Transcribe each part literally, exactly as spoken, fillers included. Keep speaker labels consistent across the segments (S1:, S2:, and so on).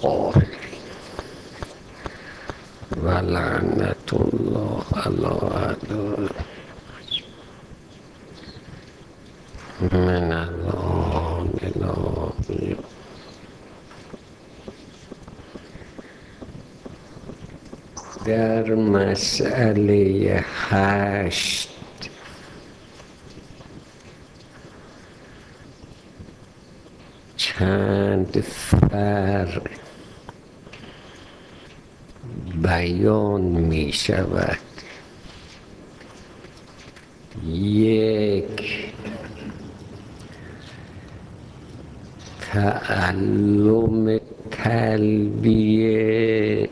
S1: الله و لعنت الله علی اعدائه من الان الی در مسئله هشت چند فرق بیان می شود. یک، تعلم تلبیه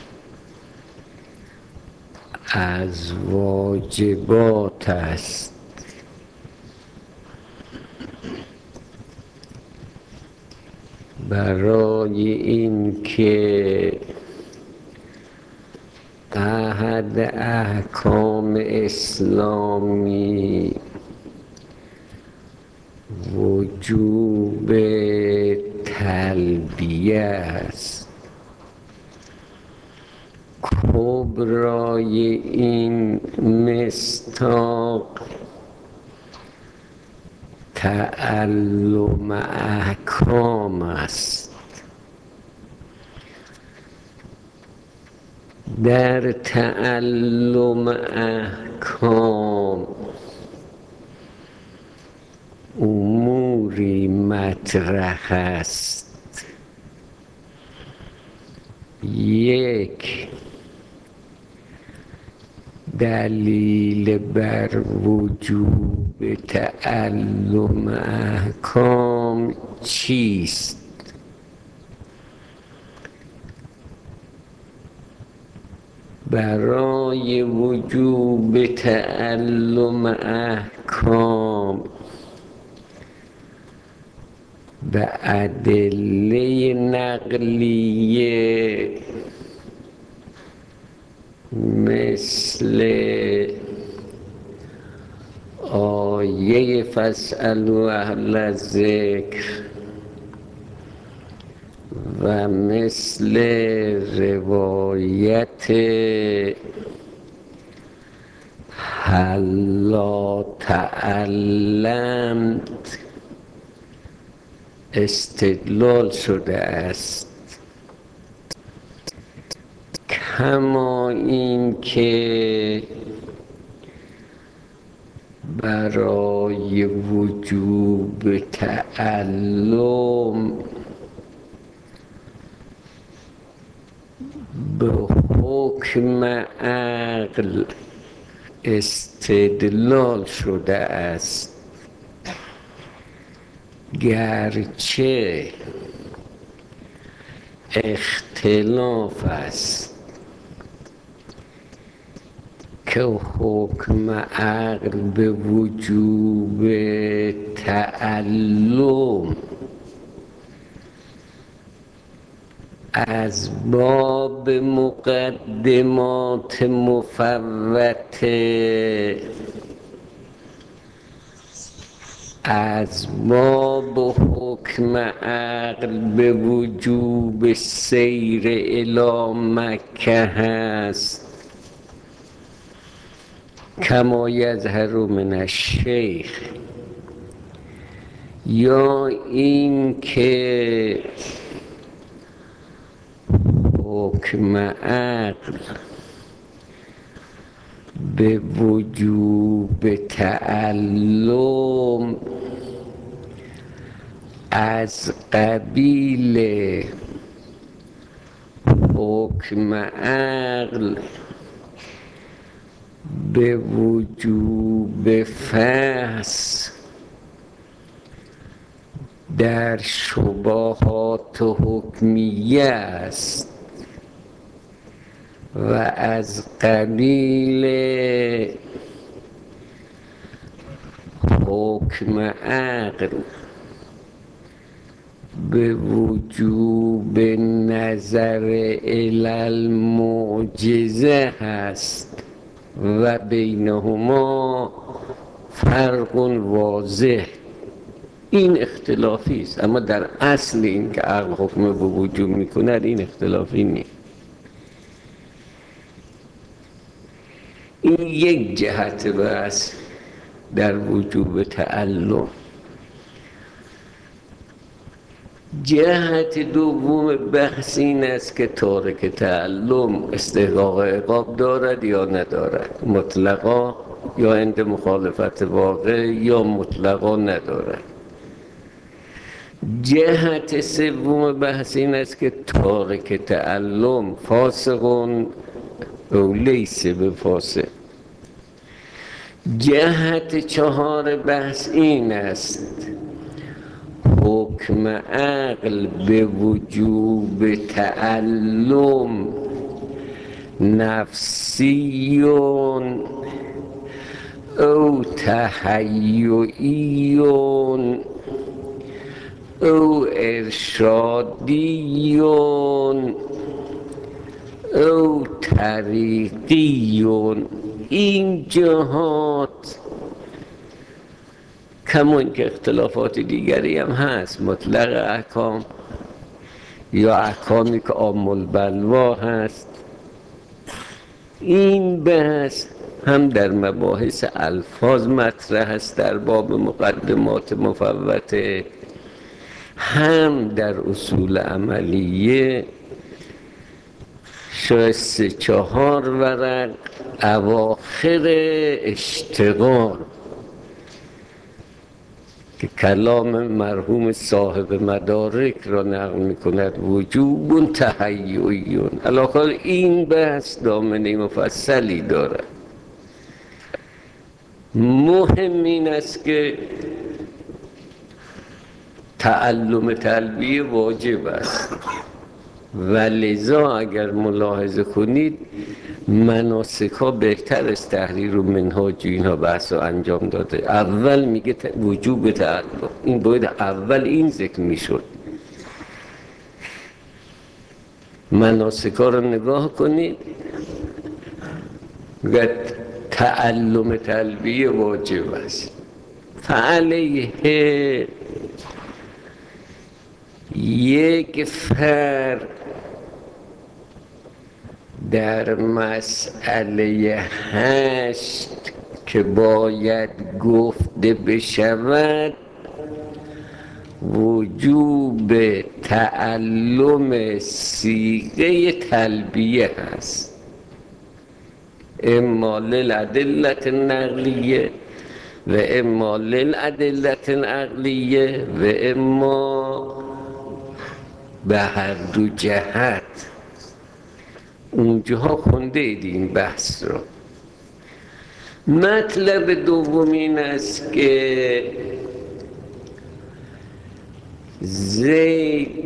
S1: از واجبات است. برای اینکه احد احکام اسلامی وجوب تلبیه است، کبرای این مصداق تعلم احکام است. در تعلم احکام اموری مطرح است. یک، دلیل بر وجوب تعلم احکام چیست؟ برای وجوب تعلم احکام به ادله نقلیه مثل آیه فاسألوا اهل الذکر و مثل روایت هلا تعلمت استدلال شده است. کما این که برای وجوب تعلم به حکم عقل استدلال شده است، گرچه اختلاف است که حکم عقل به وجوب تعلم از باب مقدمات مفوته، از باب حکم عقل به وجوب سیر الی مکه هست، کما یظهر من الشیخ، یا این که حکم عقل به وجوب تعلم از قبیل حکم عقل به وجوب فحص در شبهات حکمیه است و از قبیل حکم عقل به وجوب نظر الی المعجزه هست و بینهما فرق واضح. این اختلافی است، اما در اصل این که عقل حکم به وجود میکند این اختلافی نیست. این یک جهت بس در وجوب تعلم. جهت دوم بحث این است که تارک تعلم استحقاق عقاب دارد یا ندارد، مطلقا یا عند مخالفت واقع یا مطلقا ندارد. جهت سوم بحث این است که تارک تعلم فاسق او لیس بفاسق. جهت چهار بحث این است حکم عقل به وجوب تعلم نفسیون او تحییون او ارشادیون او طریقیون. این جهات کمون که اختلافات دیگری هم هست، مطلق احکام یا احکامی که عام البلوا هست، این بحث هم در مباحث الفاظ مطرح است در باب مقدمات مفوته، هم در اصول عملیه شاید سه چهار ورق اواخر اشتغال که کلام مرحوم صاحب مدارک را نقل میکند وجوب تحییون. علاوه این بحث دامنه مفصلی دارد. مهم این است که تعلم تلبیه واجب است و لذا اگر ملاحظه کنید مناسک ها بهتر از تحریر و منهاج اینها بحث رو انجام داده. اول میگه وجوب تعلم، این باید اول این ذکر میشد. مناسک ها رو نگاه کنید و تعلم تلبیه واجب است. فعلیه یک فرد در مسئله هشت که باید گفته بشود وجوب تعلم صیغه تلبیه هست، اما للادلة النقلیه و اما للادلة العقلیه و اما به هر دو جهت. اونجاها خونده اید این بحث رو. مطلب دوم این است که زید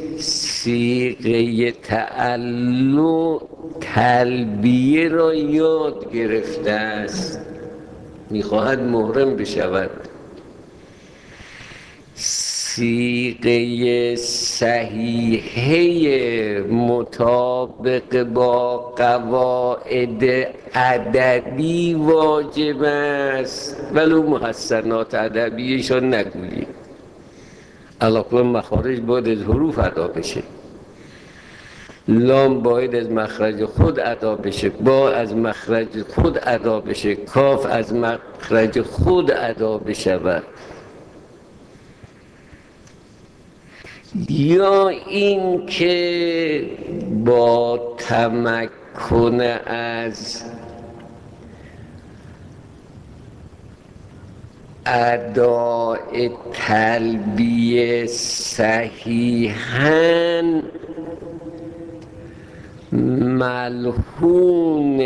S1: صیغه تعلق تلبیه را یاد گرفته است، میخواهد محرم بشود. صیغه صحیحه مطابق با قواعد ادبی واجب است، ولو محسنات ادبیشان نگوییم. علاوه مخارج باید از حروف ادا بشه، لام باید از مخرج خود ادا بشه، با از مخرج خود ادا بشه، کاف از مخرج خود ادا بشود. یا این که با تمکن از اداء تلبیه صحیحاً ملحون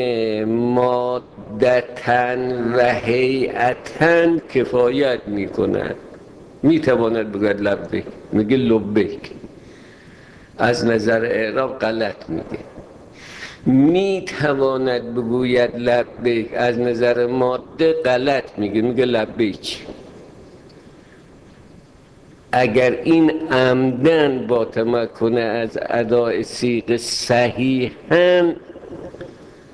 S1: مادتن و هیئتن کفایت می کند. می تواند بگوید لبیک، میگه لبیک، از نظر اعراب غلط میگه. می تواند بگوید لبیک، از نظر ماده غلط میگه، میگه لبیک. اگر این عمدن با تمکن از اداء صیغه صحیحاً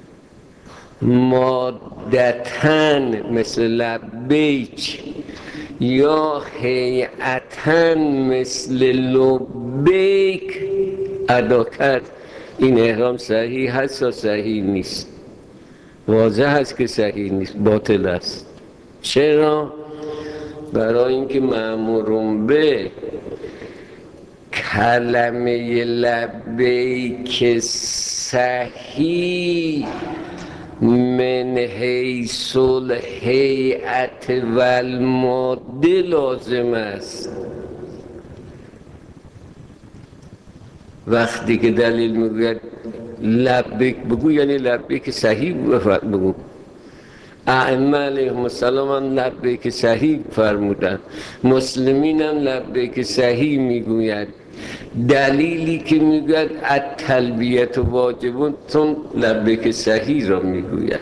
S1: مادتن مثل لبیک یا هیئتاً مثل لبیک ادا کرد، این احرام صحیح هست یا صحیح نیست؟ واضح هست که صحیح نیست، باطل است. چرا؟ برای اینکه مأمورون به کلمه لبیک صحیح من حیث الهیئت و الماده لازم است. وقتی که دلیل میگوید لبیک بگو، یعنی لبیک صحیح بگو. ائمه علیهم السلام هم لبیک صحیح فرمودن، مسلمین هم لبیک صحیح میگوید. دلیلی که میگوید التلبیت واجبون، چون لبیک صحیح را میگوید.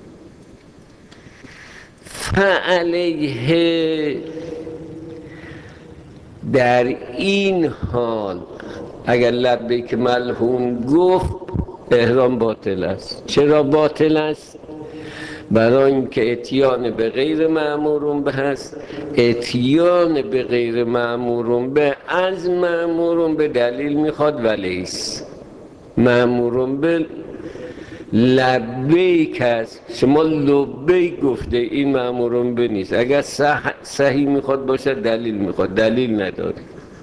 S1: فعلیه در این حال اگر لبیک ملحون گفت احرام باطل است. چرا باطل است؟ برای اینکه اتیان به غیر مأمورون به هست. اتیان به غیر مأمورون به از مأمورون به دلیل میخواد ولیس. مأمورون به لبیک هست، شما لبیک گفته، این مأمورون به نیست. اگر صح... صحیح میخواد باشه دلیل میخواد، دلیل نداره.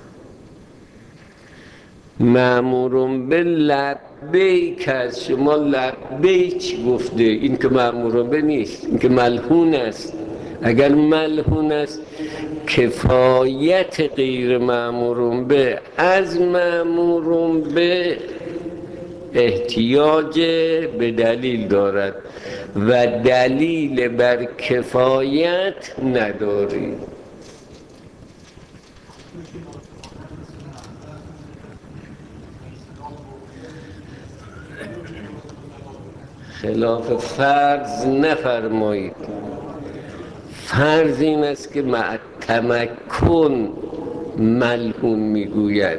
S1: مأمورون به لبیک هست، شما لبیک گفته، این که مأمورون به نیست، این که ملحون است. اگر ملحون است کفایت غیر مأمورون به از مأمورون به احتیاج به دلیل دارد و دلیل بر کفایت نداری. خلاف فرض نفرمایید. فرض این است که مع تمکن ملحون میگوید.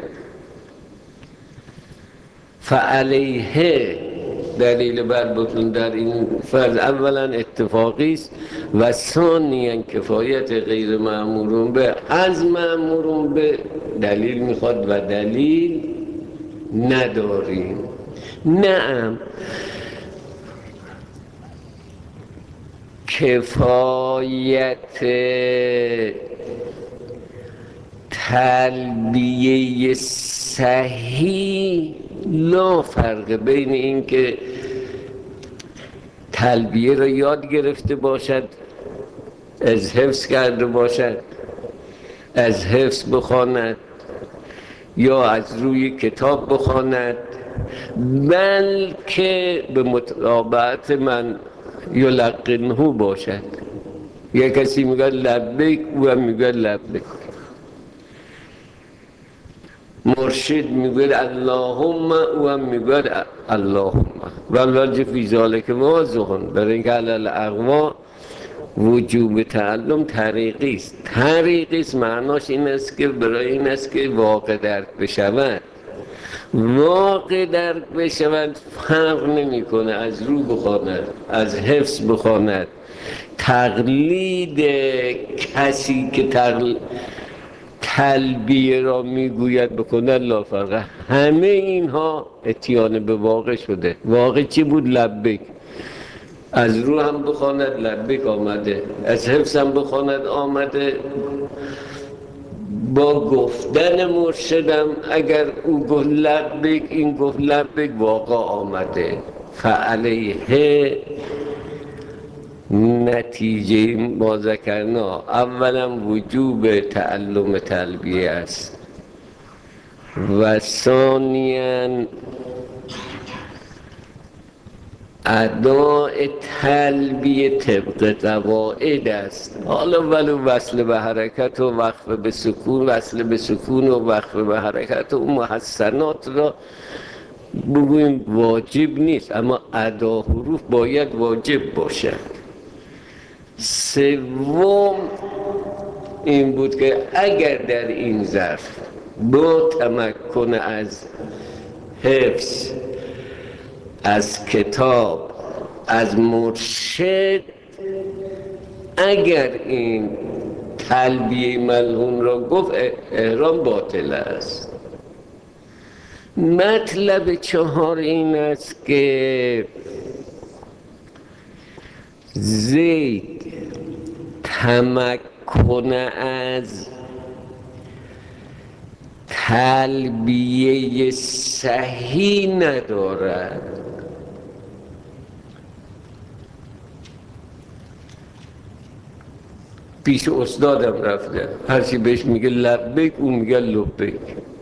S1: فعلیه دلیل بر بطلون در این فرض اولا اتفاقی است و ثانیا کفایت غیر مأمورون به از مأمورون به دلیل میخواد و دلیل نداریم. نعم کفایت تلبیه صحیح لا فرق بین این که تلبیه را یاد گرفته باشد، از حفظ کرده باشد، از حفظ بخواند یا از روی کتاب بخواند، بلکه به مطابقت من یلقنه باشد. یک کسی میگه لبیک، او هم میگه لبیک. مرشد میگه اللهم، او هم میگه اللهم. والوجه فی ذلک واضحون. برای اینکه علی الاقوا وجوب تعلم طریقی است. طریقی است معناش این است که برای این است که واقع درک بشود. واقع درک بشود فرق نمی کنه از رو بخواند، از حفظ بخواند. تقلید کسی که تقل... تلبیه را میگوید بکنه لا فرق. همه اینها اتیان به واقع شده. واقع چی بود؟ لبیک. از رو هم بخواند لبیک آمده، از حفظ هم بخواند آمده. با گفتن مرشدم اگر او گفت لبیک، این گفت لبیک، واقع آمده. فعلیه نتیجه ما ذکرنا اولا وجوب تعلم تلبیه است و ثانیا اداء تلبیه طبق قواعد است. حالا ولو وصل به حرکت و وقف به سکون، وصل به سکون و وقف به حرکت و محسنات را بگویم واجب نیست، اما ادا حروف باید واجب باشد. سوم این بود که اگر در این ظرف با تمکن از حفظ، از کتاب، از مرشد، اگر این تلبیه ملعون را گفت احرام باطل است. مطلب چهار این است که زید تمکن از تلبیه صحیح ندارد. پیش استادم رفته، هرچی بهش میگه لبیک اون میگه لبیک.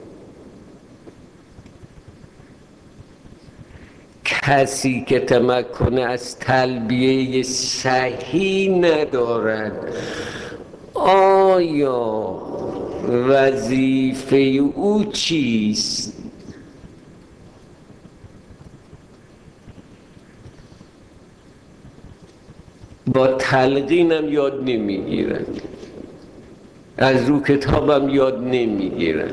S1: کسی که تمکن از تلبیه صحیح ندارد، آیا وظیفه او چیست؟ با تلقینم یاد نمیگیرن، از رو کتابم یاد نمیگیرن.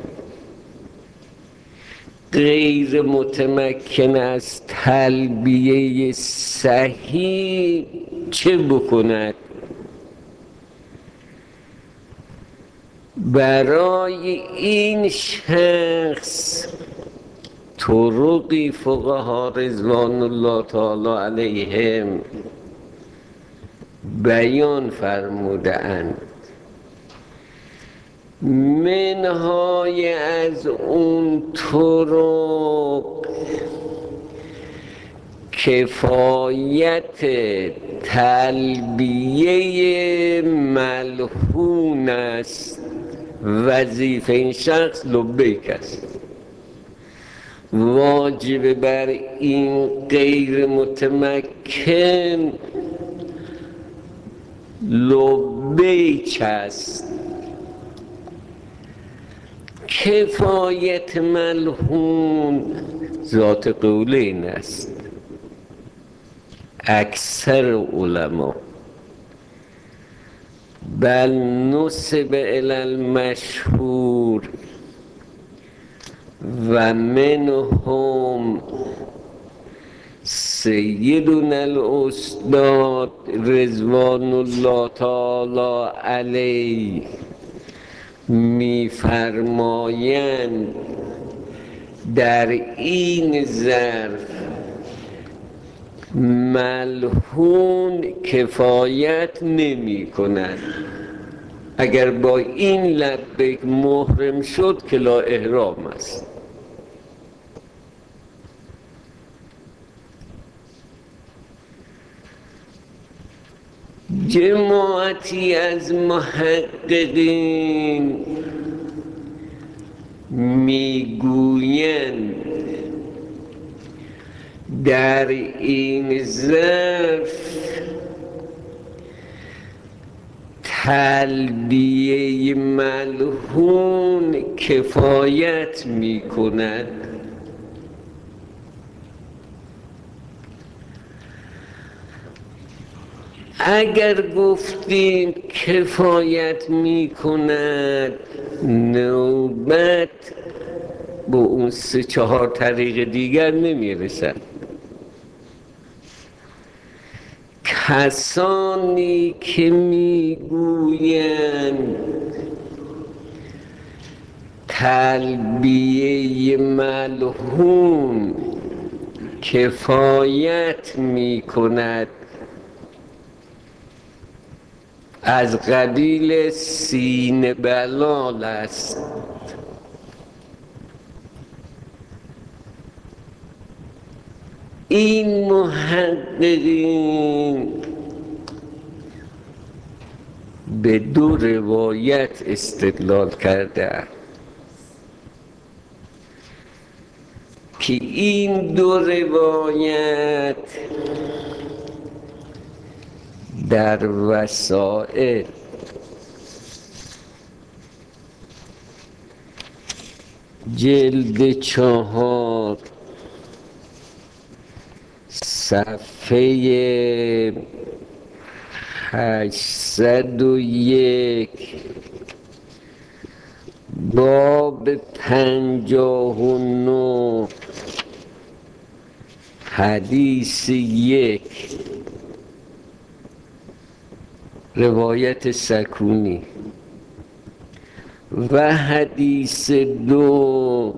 S1: غیر متمکن از تلبیه صحیح چه بکند؟ برای این شخص طرقی فقها رضوان الله تعالی علیهم بیان فرموده اند. منهای از اون طرق کفایت تلبیه ملعون است. وظیفه این شخص لبیک است. واجب بر این غیر متمکن لبیک است. کفایت ملعون ذات قولین است. اکثر علما بل نسب الی المشهور و منهم سیدنا الاستاد رضوان الله تعالی علیه می‌فرمایند در این ظرف ملعون کفایت نمی کند. اگر با این لبیک محرم شد که لا احرام است. جماعتی از محققین میگویند در این ظرف تلبیه ملعون کفایت می کند. اگر گفتیم کفایت می کند، نوبت با اون سه چهار طریق دیگر نمی رسد. کسانی که میگویند تلبیه ملعون کفایت می کند از قبیل سینه بلال است. این محققین به دو روایت استدلال کردند که این دو روایت در وسائل جلد چهار صفحه هشتصد و یک باب پنجاه و نه حدیث یک روایت سکونی و حدیث دو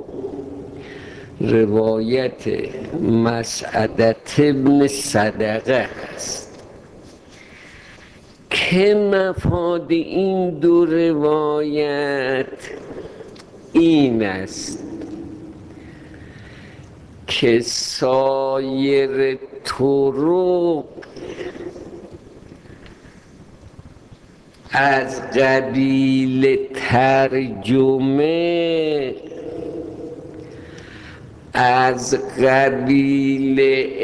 S1: روایت مسعدت ابن صدقه است که مفاد این دو روایت این است که سایر طرق از قبیل ترجمه از قبیل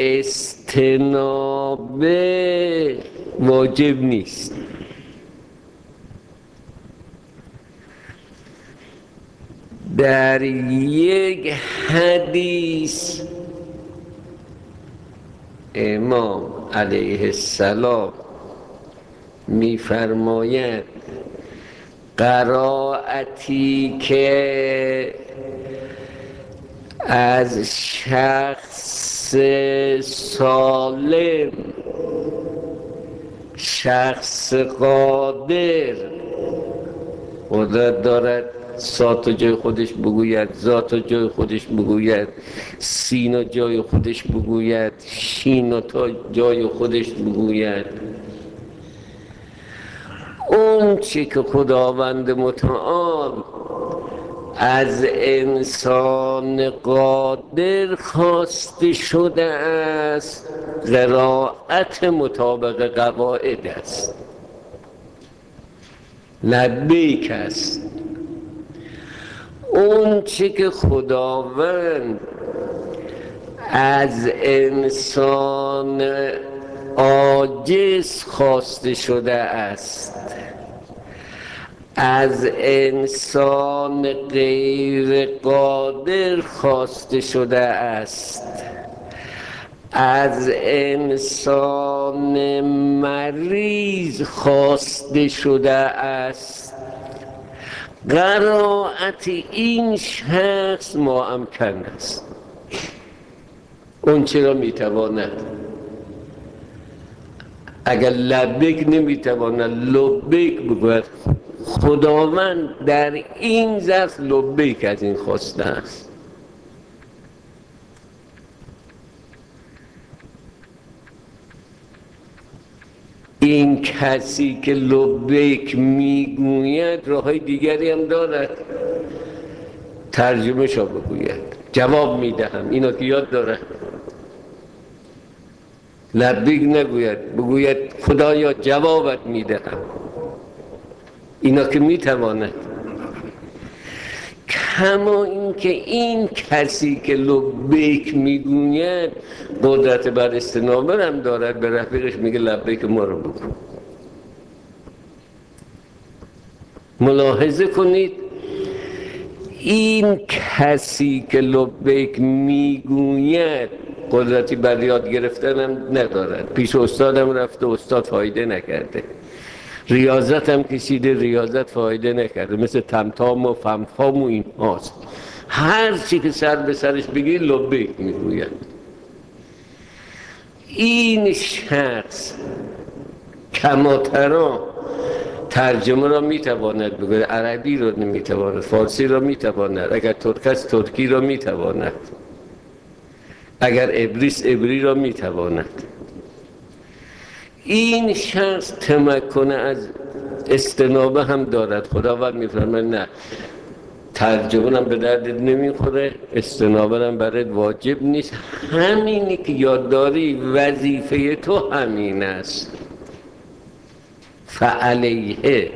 S1: استنابه واجب نیست. در یک حدیث امام علیه السلام می‌فرماید قرائتی که از شخص سالم، شخص قادر، قدرت دارد سات جای خودش بگوید، ذات جای خودش بگوید، سین جای خودش بگوید، شین تا جای خودش بگوید، اون چی که خداوند متعال از انسان قادر خواسته شده است قرائت مطابق قواعد است، لبیک است. اون چی که خداوند از انسان عاجز خواسته شده است، از انسان غیر قادر خواسته شده است، از انسان مریض خواسته شده است، قرائت این شخص مؤمکن است. اون چرا میتواند؟ اگر لبیک نمیتواند لبیک بگوید، خداوند در این ظرف لبیک از این خواسته است. این کسی که لبیک میگوید راههای دیگری هم دارد، ترجمه شو بگوید جواب میدهم، اینا که یاد داره. لبیک نگوید، بگوید خدایا جوابت میدهم، اینا که میتواند. کما اینکه این کسی که لبیک میگوید قدرت بر استنابه هم دارد، به رفیقش میگه لبیک ما رو بگو. ملاحظه کنید این کسی که لبیک میگوید قدرتی بر یاد گرفتن هم ندارد. پیش استادم رفته، استاد فایده نکرده. ریاضت هم کشیده، ریاضت فایده نکرده. مثل تمتام و فمفام و این هاست. هر چی که سر به سرش بگیر لبیک میگوید. این شخص کماترا ترجمه را میتواند بگوید، عربی را نمیتواند، فارسی را میتواند، اگر ترک است ترکی را میتواند، اگر عبریست عبری را میتواند. این شخص تمکن از استنابه هم دارد. خداوند میفرماید نه، ترجمه هم به دردت نمیخوره، استنابه هم برات واجب نیست، همینی که یاد داری وظیفه تو همین است. فعلیه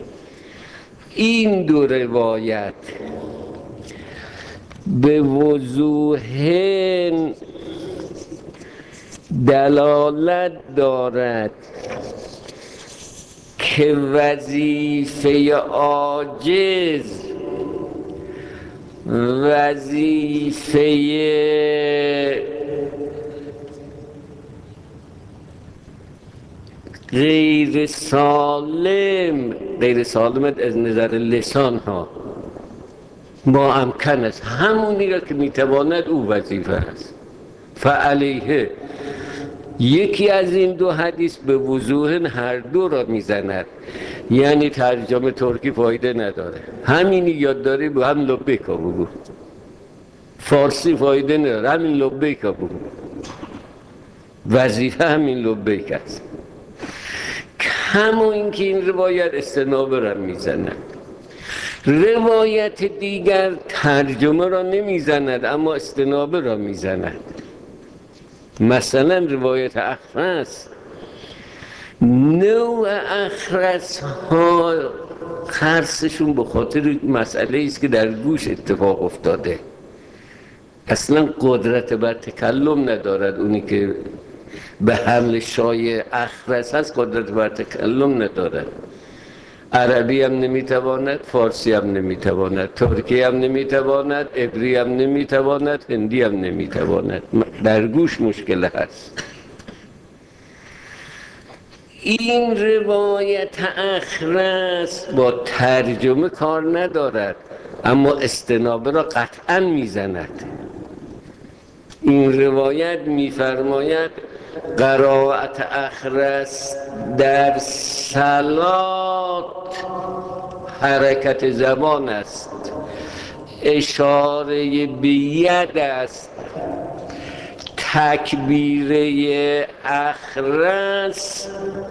S1: این دو روایت به وضوح دلالت دارد که وظیفه عاجز وظیفه غیر سالم، غیر سالم از نظر لسان ها ما امکن است، همونی را که میتواند او وظیفه است. فعلیه یکی از این دو حدیث به وضوح هر دو را میزند. یعنی ترجمه ترکی فایده نداره، همینی یاد داری به هم لبیکا بگو. فارسی فایده نداره، همین لبیکا بگو. وظیفه همین لبیک است. همون این که این روایت استنابه را میزند، روایت دیگر ترجمه را نمیزند اما استنابه را میزند. مثلا روایت اخرس، نوع اخرس ها خرسشون به خاطر مسئله است که در گوش اتفاق افتاده، اصلا قدرت بر تکلم ندارد. اونی که به حمل شای اخرس هست قدرت بر تکلم ندارد. عربی هم نمیتواند، فارسی هم نمیتواند، ترکی هم نمیتواند، عبری هم نمیتواند، هندی هم نمیتواند. در گوش مشکل هست. این روایت اخرس با ترجمه کار ندارد اما استنابه را قطعا میزند. این روایت میفرماید قرائت اخرس در صلات حرکت زبان است، اشاره به ید است. تکبیره اخرس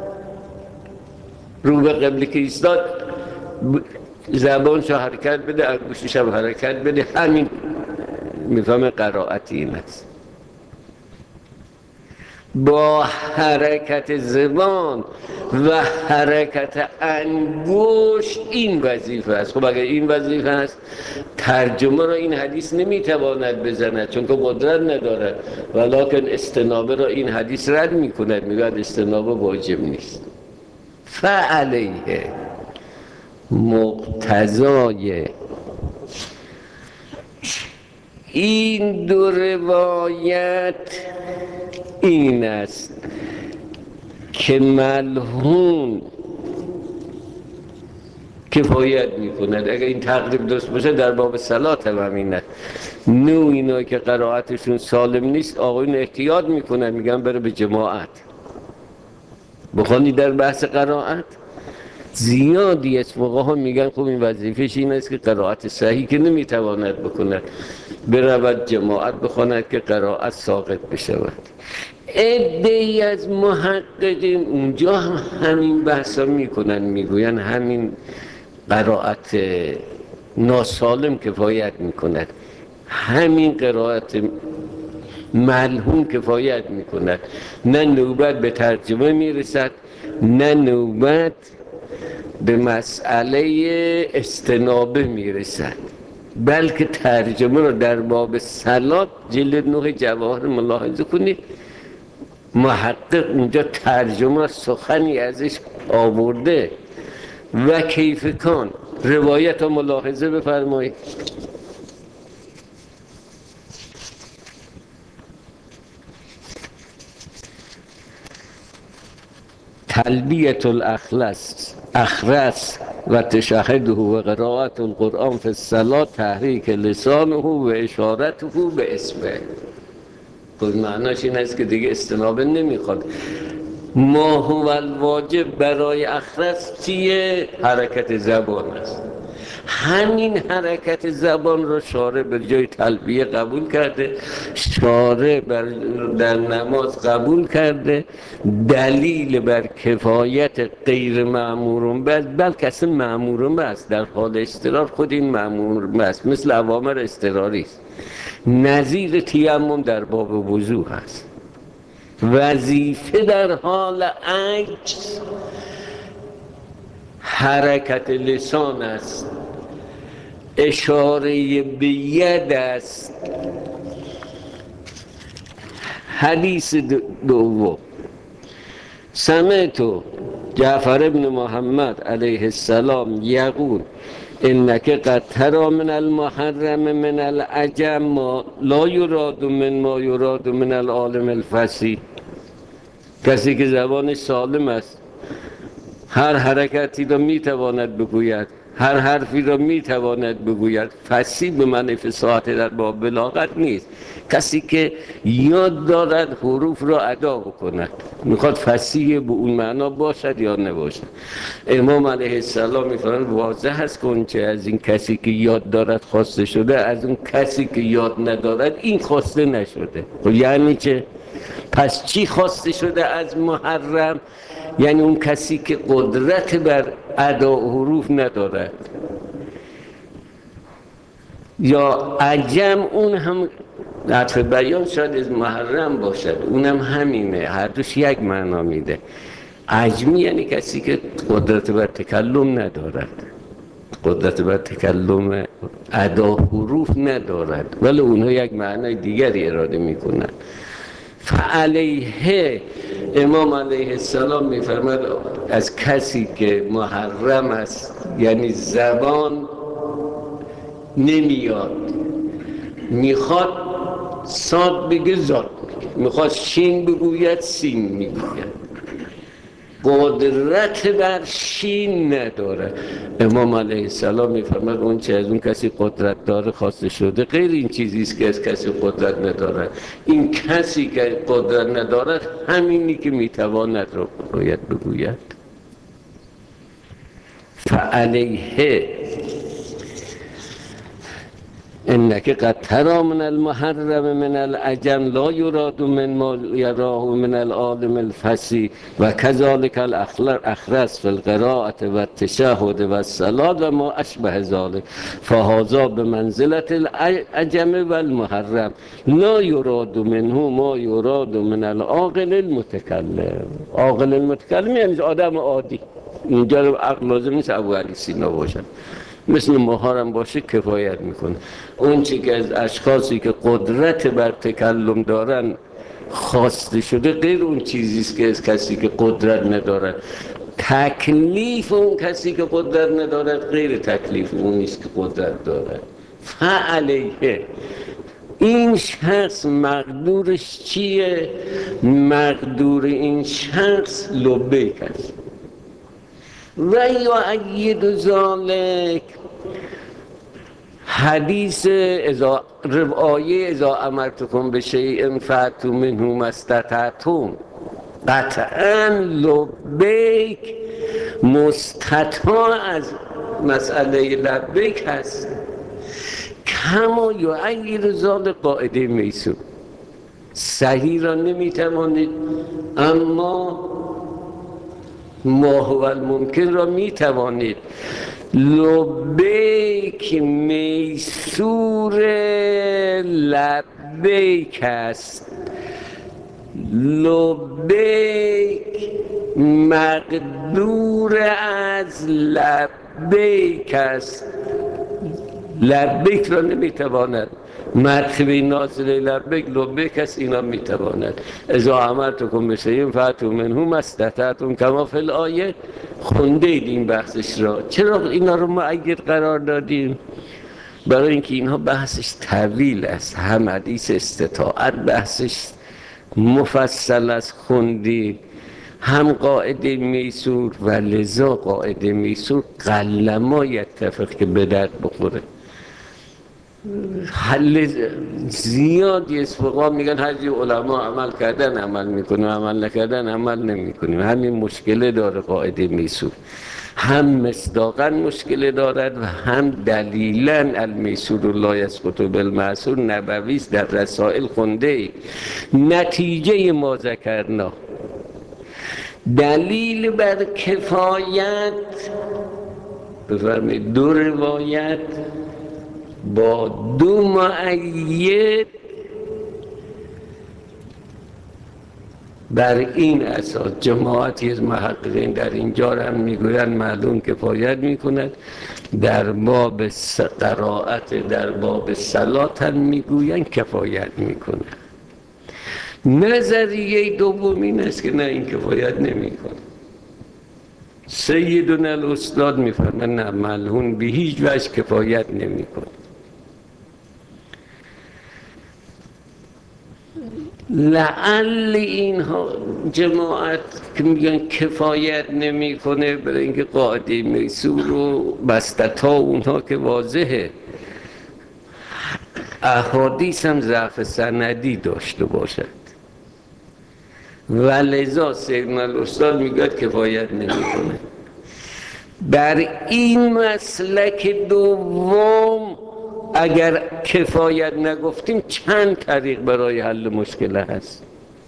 S1: رو به قبله که ایستاد زبانشو حرکت بده، انگشتش هم حرکت بده، همین میفهمه قرائت این است. با حرکت زبان و حرکت انگشت این وظیفه است. خب اگر این وظیفه است ترجمه را این حدیث نمیتواند بزند چون که قدرت ندارد، ولکن استنابه را این حدیث رد میکند، میگوید استنابه واجب نیست. فعلیه مقتضای این دو روایت این است که ملحون کفایت میکند. اگر این تقریب درست باشه در باب صلات هم همینه. نو اینا که قرائتشون سالم نیست آقایون احتیاط میکنن، میگن بره به جماعت بخوانی. در بحث قرائت زیادی از فقها میگن خب این وظیفهش این است که قرائت صحیح که نمیتواند بکند برود جماعت بخواند که قرائت ساقط بشود. عده‌ای از محققین اونجا هم همین بحثا میکنن، میگوین همین قرائت ناسالم کفایت میکند، همین قرائت ملحون کفایت میکند. نه نوبت به ترجمه میرسد، نه نوبت به مسئله استنابه میرسد، بلکه ترجمه رو در باب صلات جلد نه جواهر ملاحظه کنید. محقق اونجا ترجمه سخنی ازش آورده و کیف کان. روایت رو ملاحظه بفرمایید. تلبیت الاخلص اخرس و تشهده و قرائت القرآن فی الصلاة تحریک لسانه و اشارته به اسمه. خود معناش این است که دیگه استنابه نمیخواد. ما هو الواجب برای اخرس چیه؟ حرکت زبان است. همین حرکت زبان رو شارع به جای تلبیه قبول کرده، شارع بر در نماز قبول کرده، دلیل بر کفایت غیر مأمورون بس، بلکه اصلا مأمورون بس در حال اضطرار خود این مأمور بس، مثل اوامر اضطراری است. نظیر تیمم در باب وضو هست. وظیفه در حال عجز حرکت لسان است، اشاره به ید است. حدیث دوم، سمعت جعفر ابن محمد علیه السلام یقول انک قد تری من المحرم من العجم ما لا یراد من ما یراد من العالم الفصیح. کسی که زبانش سالم است هر حرکتی را میتواند بگوید، هر حرفی را میتواند بگوید. فصیح به معنی فصاحت در باب بلاغت نیست، کسی که یاد دارد حروف را ادا بکند. میخواد فصیح به اون معنا باشد یا نباشد. امام علیه السلام میفرماید واضح است که اون چه از این کسی که یاد دارد خواسته شده، از اون کسی که یاد ندارد این خواسته نشده. خب یعنی چه؟ پس چی خواسته شده از محرم؟ یعنی اون کسی که قدرت بر ادا حروف ندارد. یا عجم، اون هم عطف بیان شاید از محرم باشد، اونم همینه، هر دوش یک معنا میده. عجمی یعنی کسی که قدرت بر تکلم ندارد، قدرت بر تکلم ادا حروف ندارد، ولی اونها یک معنای دیگری اراده میکنن. فعلیه امام علیه السلام میفرماید از کسی که محرم است، یعنی زبان نمیاد، میخواد صاد بگه زاد میگه، میخواد شین بگوید سین میگوید، قدرت بر شین نداره. امام علیه السلام میفرماید اون چه از اون کسی قدرت داره خواسته شده، غیر این چیزی است که از کسی قدرت نداره. این کسی که قدرت ندارد همینی که میتواند رو باید بگوید. فعلیه انک قد تری من المحرم من العجم لا یراد من ما یراه من العالم الفصیح و کذالک الاخرس فی القراءة و التشهد و الصلاة و ما اشبه ذلک فهذا بمنزلة العجم و المحرم لا یراد منه ما یراد من العاقل المتکلم. عاقل المتکلم یعنی آدم عادی. اینجا عقل لازم نیست ابو علی سینا باشد، مثل محارم باشه کفایت میکنه. اون چی که از اشخاصی که قدرت بر تکلم دارن خواسته شده، غیر اون چیزیست که از کسی که قدرت ندارد. تکلیف اون کسی که قدرت ندارد غیر تکلیف اون نیست که قدرت دارد. فعلیه این شخص مقدورش چیه؟ مقدور این شخص لبیک است. و یؤید ذلک حدیث اذا روایه اذا امرتکم بشیء فاتوا منه ما استطعتم، قطعا لبیک مستطاع از مسئله لبیک هست. کما یؤید ذلک قاعده میسور، صحیح را نمیتوانید اما ما هو الممکن را می توانید. لبیک میسور لبیک است. لبیک مقدور از لبیک است. لبیک را نمی تواند مرتبه نازله لبیک لبیک است، اینا میتواند. اذا امرتکم بشیء فاتوا منه ما استطعتم کما فی الآیه. خوندید این بحثش را. چرا اینا رو مؤید قرار دادیم؟ برای اینکه اینها بحثش طویل است. هم حدیث استطاعت بحثش مفصل است، خوندید. هم قاعده میسور و لذا قاعده میسور قلما یتفق که به درد بخوره. حل زیادی است. فقها میگن هرچی علما عمل کردن عمل میکنیم، عمل نکردن عمل نمیکنیم. همین مشکل داره قاعده میسور، هم مصداقا مشکل دارد و هم دلیلا المیسور لا یسقط بالمعسور نبوی است، در رسائل خونده ای. نتیجه ما ذکرنا دلیل بر کفایت بفرمایید دو روایت با دو مؤید بر این اساس جماعتی از محققین در اینجا هم میگویند معلوم کفایت میکند، در باب قرائت در باب صلات هم میگویند کفایت میکند. نظریه دوم این است که نه این کفایت نمیکنه. سیدنا الاستاد میفرماید نه ملحون به هیچ وجه کفایت نمیکنه. لعل اینها جماعت که میگن کفایت نمیکنه برای اینکه قاعده میسور و بستتا اونها که واضحه، احادیث هم ضعف سندی داشته باشد و لذا سیدنا الاستاد میگه کفایت نمیکنه. بر این مسلک دوم اگر کفایت نگفتیم چند طریق برای حل مشکل هست.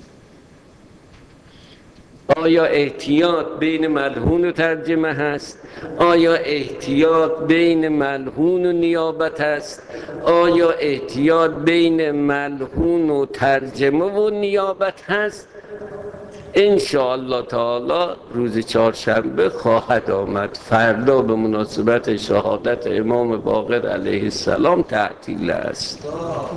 S1: آیا احتیاط بین ملحون و ترجمه هست؟ آیا احتیاط بین ملحون و نیابت هست؟ آیا احتیاط بین ملحون و ترجمه و نیابت هست؟ انشاءالله تعالی روز چهارشنبه خواهد آمد. فردا به مناسبت شهادت امام باقر علیه السلام تعطیل است.